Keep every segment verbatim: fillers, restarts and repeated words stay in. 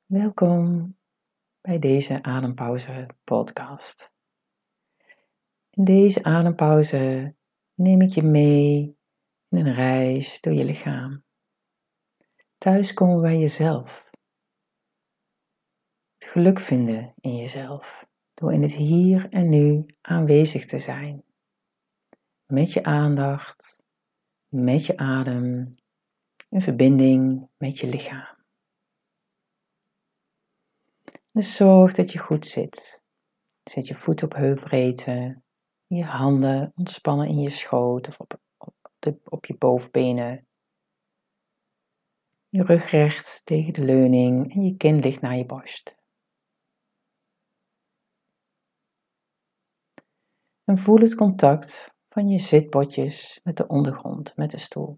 Welkom bij deze Adempauze podcast. In deze adempauze neem ik je mee in een reis door je lichaam. Thuis komen bij jezelf. Het geluk vinden in jezelf door in het hier en nu aanwezig te zijn. Met je aandacht, met je adem, in verbinding met je lichaam. Dus zorg dat je goed zit. Zet je voet op heupbreedte, je handen ontspannen in je schoot of op, op, de, op je bovenbenen. Je rug recht tegen de leuning en je kin ligt naar je borst. En voel het contact van je zitbotjes met de ondergrond, met de stoel.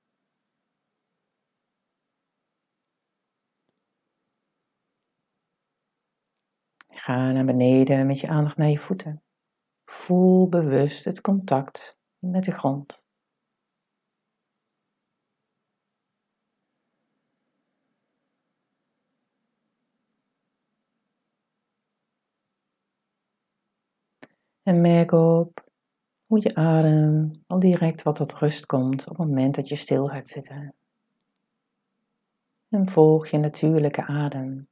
Ga naar beneden met je aandacht naar je voeten. Voel bewust het contact met de grond. En merk op hoe je adem al direct wat tot rust komt op het moment dat je stil gaat zitten. En volg je natuurlijke adem.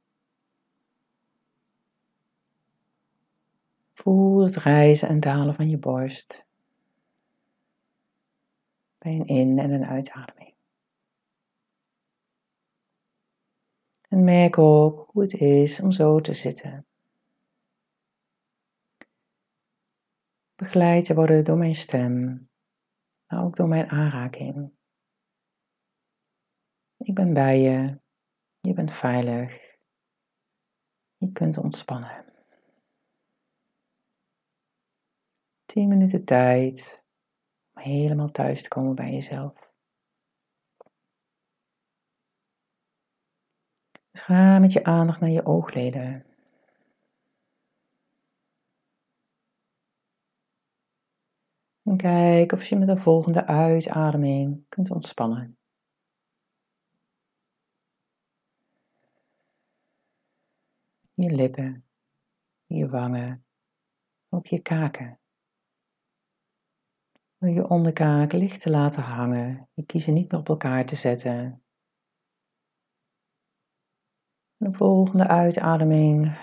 Voel het rijzen en dalen van je borst bij een in- en een uitademing. En merk op hoe het is om zo te zitten. Begeleid te worden door mijn stem, maar ook door mijn aanraking. Ik ben bij je, je bent veilig, je kunt ontspannen. Tien minuten tijd om helemaal thuis te komen bij jezelf. Dus ga met je aandacht naar je oogleden. En kijk of je met de volgende uitademing kunt ontspannen. Je lippen, je wangen, ook je kaken. Door je onderkaak licht te laten hangen. Je kiezen niet meer op elkaar te zetten. De volgende uitademing.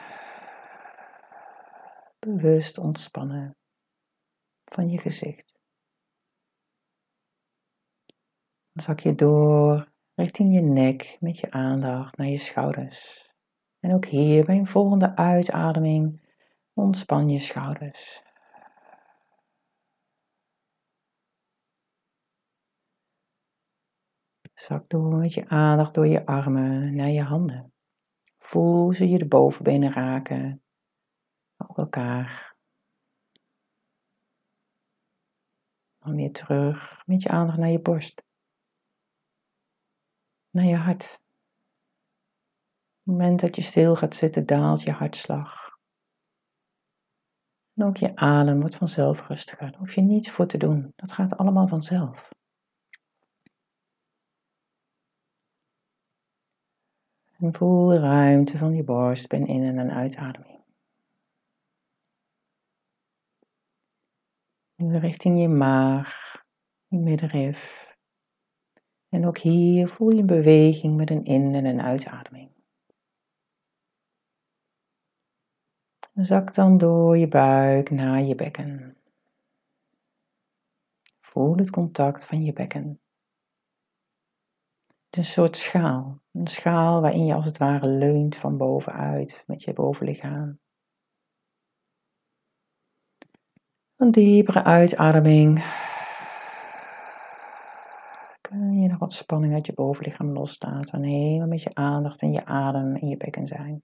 Bewust ontspannen van je gezicht. Dan zak je door richting je nek met je aandacht naar je schouders. En ook hier bij een volgende uitademing ontspan je schouders. Zak door met je aandacht door je armen naar je handen. Voel hoe ze je de bovenbenen raken, ook elkaar. Dan weer terug met je aandacht naar je borst. Naar je hart. Op het moment dat je stil gaat zitten, daalt je hartslag. En ook je adem wordt vanzelf rustiger. Daar hoef je niets voor te doen. Dat gaat allemaal vanzelf. En voel de ruimte van je borst bij een in- en een uitademing. Nu richting je maag, je middenrif. En ook hier voel je een beweging met een in- en een uitademing. Zak dan door je buik naar je bekken. Voel het contact van je bekken. Het is een soort schaal. Een schaal waarin je als het ware leunt van bovenuit met je bovenlichaam. Een diepere uitademing. Kun je nog wat spanning uit je bovenlichaam loslaten en helemaal met je aandacht en je adem in je bekken zijn.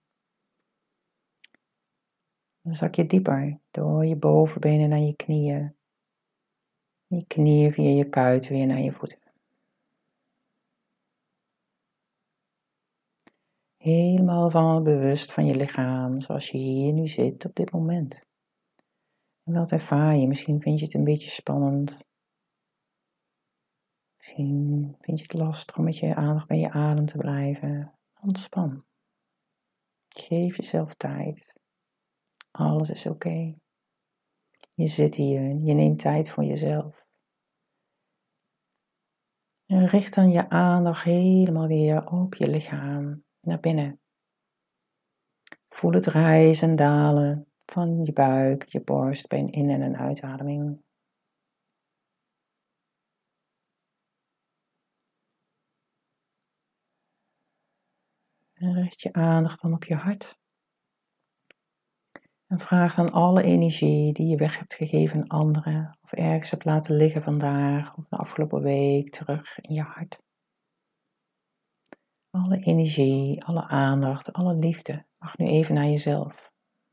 Dan zak je dieper door je bovenbenen naar je knieën. Je knieën via je kuit weer naar je voeten. Helemaal van bewust van je lichaam, zoals je hier nu zit op dit moment. En wat ervaar je? Misschien vind je het een beetje spannend. Misschien vind je het lastig om met je aandacht bij je adem te blijven. Ontspan. Geef jezelf tijd. Alles is oké. Okay. Je zit hier, je neemt tijd voor jezelf. En richt dan je aandacht helemaal weer op je lichaam, naar binnen. Voel het rijzen en dalen van je buik, je borst bij een in- en een uitademing. En richt je aandacht dan op je hart. En vraag dan alle energie die je weg hebt gegeven aan anderen, of ergens hebt laten liggen vandaag, of de afgelopen week, terug in je hart. Alle energie, alle aandacht, alle liefde mag nu even naar jezelf.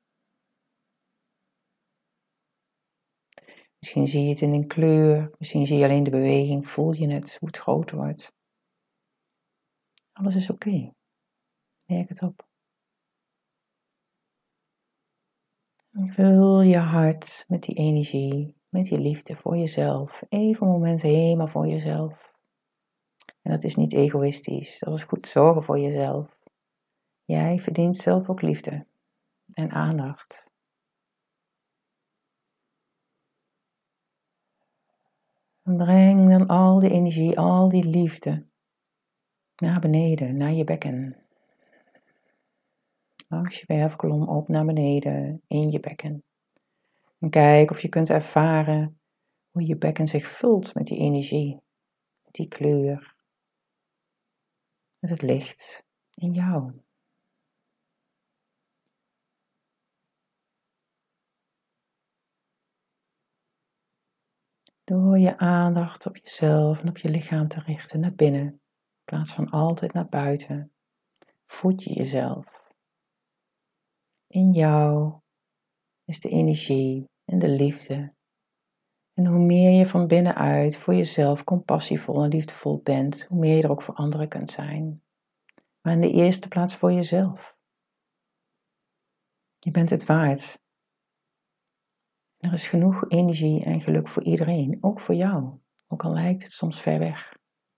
Misschien zie je het in een kleur, misschien zie je alleen de beweging, voel je het, hoe het groter wordt. Alles is oké. Okay. Merk het op. En vul je hart met die energie, met die liefde voor jezelf. Even een moment helemaal voor jezelf. En dat is niet egoïstisch, dat is goed zorgen voor jezelf. Jij verdient zelf ook liefde en aandacht. En breng dan al die energie, al die liefde naar beneden, naar je bekken. Langs je wervelkolom op naar beneden, in je bekken. En kijk of je kunt ervaren hoe je bekken zich vult met die energie, met die kleur, met het licht in jou. Door je aandacht op jezelf en op je lichaam te richten naar binnen, in plaats van altijd naar buiten, voed je jezelf. In jou is de energie en de liefde. En hoe meer je van binnenuit voor jezelf compassievol en liefdevol bent, hoe meer je er ook voor anderen kunt zijn. Maar in de eerste plaats voor jezelf. Je bent het waard. Er is genoeg energie en geluk voor iedereen, ook voor jou, ook al lijkt het soms ver weg.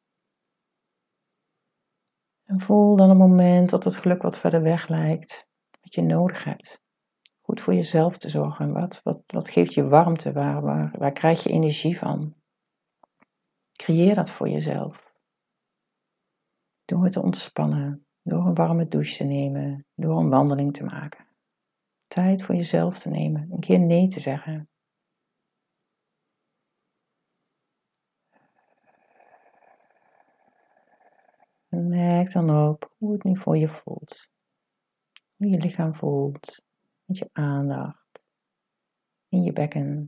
En voel dan een moment dat het geluk wat verder weg lijkt, wat je nodig hebt. Goed voor jezelf te zorgen. Wat, wat, wat geeft je warmte? Waar, waar, waar krijg je energie van? Creëer dat voor jezelf. Door te ontspannen, door een warme douche te nemen, door een wandeling te maken. Tijd voor jezelf te nemen, een keer nee te zeggen. En merk dan op hoe het nu voor je voelt. Hoe je lichaam voelt, met je aandacht, in je bekken.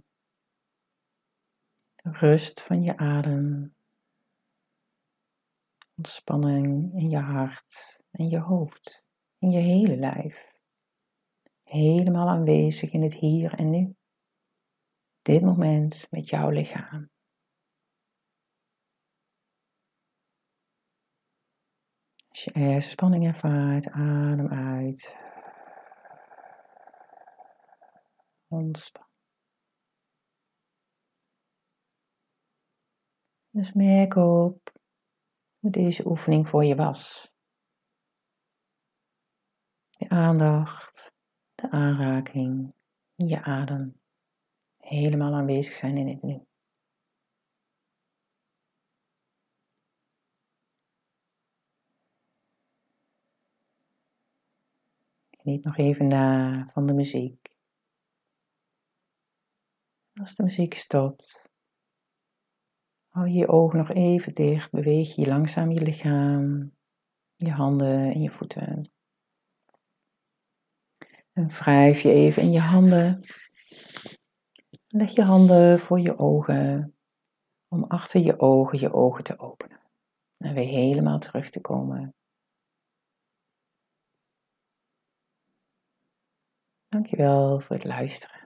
De rust van je adem. Ontspanning in je hart en je hoofd, in je hele lijf. Helemaal aanwezig in het hier en nu. Dit moment met jouw lichaam. Als je ergens spanning ervaart, adem uit. Ontspan. Dus merk op hoe deze oefening voor je was. De aandacht, de aanraking, je adem. Helemaal aanwezig zijn in het nu. Geniet nog even na van de muziek. Als de muziek stopt, hou je je ogen nog even dicht, beweeg je langzaam je lichaam, je handen en je voeten. En wrijf je even in je handen. Leg je handen voor je ogen, om achter je ogen je ogen te openen. En weer helemaal terug te komen. Dankjewel voor het luisteren.